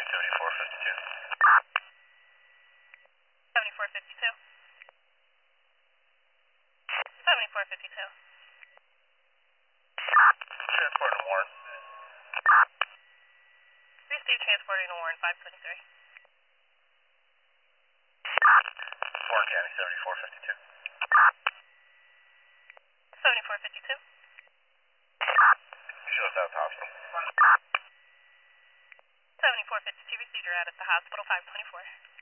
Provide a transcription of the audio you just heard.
7452. 7452. 7452. Transport to Warren. Received transporting to Warren 523. Warren County 7452. 7452. Show us out to the hospital. 7452 received your ad at the hospital 524.